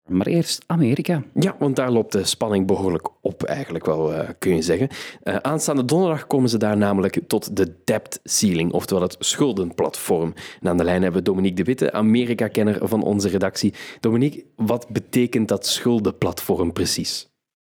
Maar eerst Amerika. Ja, want daar loopt de spanning behoorlijk op, eigenlijk wel, kun je zeggen. Aanstaande donderdag komen ze daar namelijk tot de debt ceiling, oftewel het schuldenplatform. En aan de lijn hebben we Dominique de Witte, Amerika-kenner van onze redactie. Dominique, wat betekent dat schuldenplatform precies?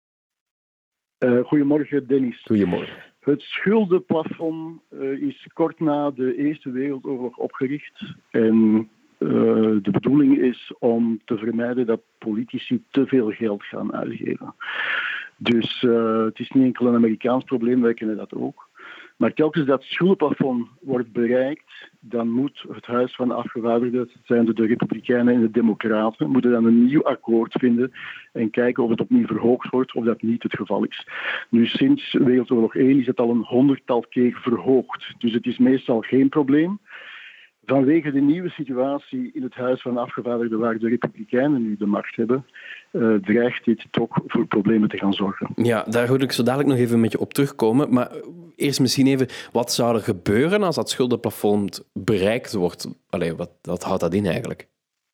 Goedemorgen, Dennis. Goedemorgen. Het schuldenplafond is kort na de Eerste Wereldoorlog opgericht. En de bedoeling is om te vermijden dat politici te veel geld gaan uitgeven. Dus het is niet enkel een Amerikaans probleem, wij kennen dat ook. Maar telkens dat schuldenplafond wordt bereikt, dan moet het Huis van de Afgevaardigden, zijn de Republikeinen en de Democraten, moeten dan een nieuw akkoord vinden en kijken of het opnieuw verhoogd wordt of dat niet het geval is. Nu, sinds Wereldoorlog 1 is het al een 100-tal keer verhoogd. Dus het is meestal geen probleem. Vanwege de nieuwe situatie in het Huis van de Afgevaardigden, waar de Republikeinen nu de macht hebben, dreigt dit toch voor problemen te gaan zorgen. Ja, daar wil ik zo dadelijk nog even met je op terugkomen. Maar eerst misschien even, wat zou er gebeuren als dat schuldenplafond bereikt wordt? Allee, wat houdt dat in eigenlijk?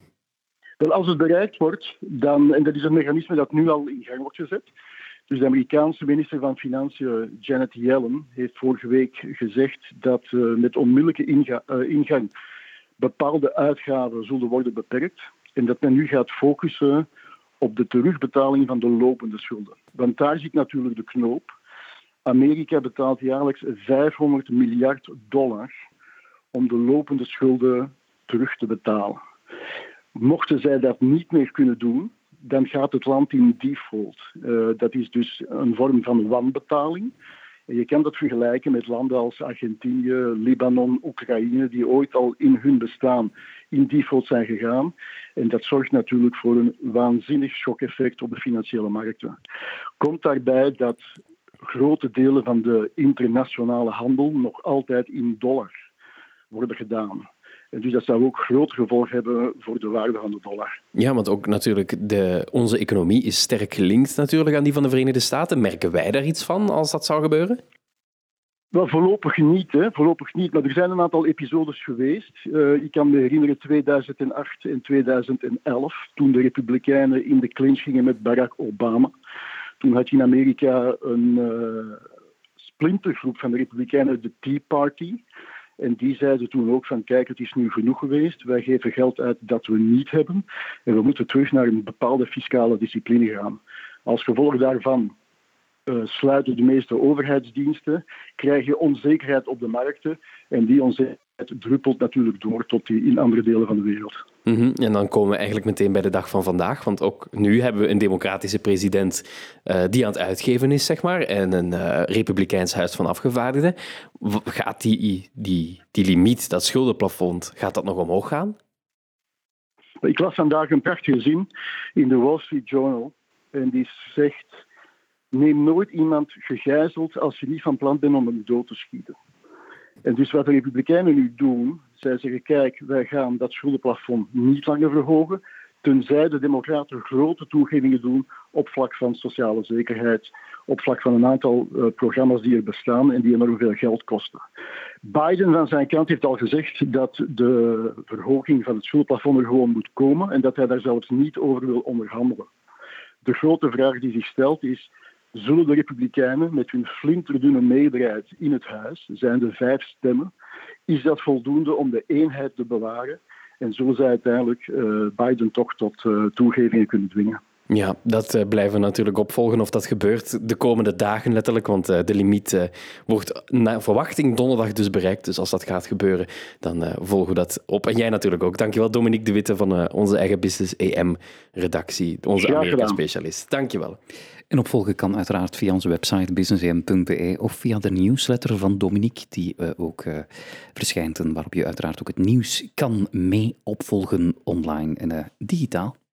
Wel, als het bereikt wordt, dan, en dat is een mechanisme dat nu al in gang wordt gezet. Dus de Amerikaanse minister van Financiën, Janet Yellen, heeft vorige week gezegd dat met onmiddellijke ingang bepaalde uitgaven zullen worden beperkt. En dat men nu gaat focussen op de terugbetaling van de lopende schulden. Want daar zit natuurlijk de knoop. Amerika betaalt jaarlijks $500 miljard om de lopende schulden terug te betalen. Mochten zij dat niet meer kunnen doen, dan gaat het land in default. Dat is dus een vorm van wanbetaling. En je kan dat vergelijken met landen als Argentinië, Libanon, Oekraïne, die ooit al in hun bestaan in default zijn gegaan. En dat zorgt natuurlijk voor een waanzinnig shock-effect op de financiële markten. Komt daarbij dat grote delen van de internationale handel nog altijd in dollar worden gedaan. En dus dat zou ook groot gevolg hebben voor de waarde van de dollar. Ja, want ook natuurlijk onze economie is sterk gelinkt natuurlijk aan die van de Verenigde Staten. Merken wij daar iets van als dat zou gebeuren? Wel, voorlopig niet, hè. Voorlopig niet. Maar er zijn een aantal episodes geweest. Ik kan me herinneren 2008 en 2011, toen de Republikeinen in de clinch gingen met Barack Obama. Toen had je in Amerika een splintergroep van de Republikeinen, de Tea Party. En die zeiden toen ook van, kijk, het is nu genoeg geweest. Wij geven geld uit dat we niet hebben. En we moeten terug naar een bepaalde fiscale discipline gaan. Als gevolg daarvan sluiten de meeste overheidsdiensten, krijg je onzekerheid op de markten. En die onzekerheid druppelt natuurlijk door tot in andere delen van de wereld. Mm-hmm. En dan komen we eigenlijk meteen bij de dag van vandaag. Want ook nu hebben we een democratische president die aan het uitgeven is, zeg maar. En een republikeins huis van afgevaardigden. Gaat die limiet, dat schuldenplafond, gaat dat nog omhoog gaan? Ik las vandaag een prachtige zin in de Wall Street Journal. En die zegt: neem nooit iemand gegijzeld als je niet van plan bent om hem dood te schieten. En dus wat de Republikeinen nu doen, zij zeggen, kijk, wij gaan dat schuldenplafond niet langer verhogen, tenzij de Democraten grote toegevingen doen op vlak van sociale zekerheid, op vlak van een aantal programma's die er bestaan en die enorm veel geld kosten. Biden van zijn kant heeft al gezegd dat de verhoging van het schuldenplafond er gewoon moet komen en dat hij daar zelfs niet over wil onderhandelen. De grote vraag die zich stelt is: zullen de Republikeinen met hun flinterdunne meerderheid in het huis, zijn er 5 stemmen, is dat voldoende om de eenheid te bewaren? En zullen zij uiteindelijk Biden toch tot toegevingen kunnen dwingen? Ja, dat blijven we natuurlijk opvolgen of dat gebeurt de komende dagen letterlijk, want de limiet wordt naar verwachting donderdag dus bereikt. Dus als dat gaat gebeuren, dan volgen we dat op. En jij natuurlijk ook. Dankjewel, Dominique de Witte van onze eigen Business AM-redactie, onze Amerika-specialist. Dankjewel. En opvolgen kan uiteraard via onze website businessam.be of via de nieuwsletter van Dominique, die ook verschijnt en waarop je uiteraard ook het nieuws kan mee opvolgen online en digitaal.